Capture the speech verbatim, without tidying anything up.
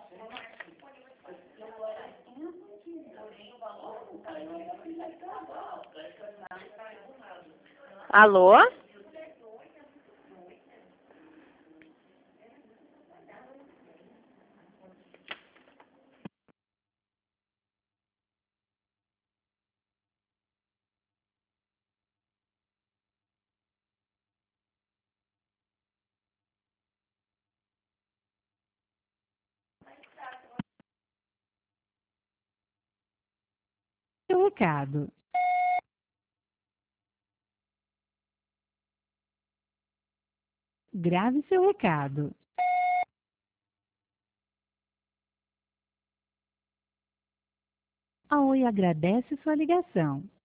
Alô? Seu recado. Grave seu recado. A Oi agradece sua ligação.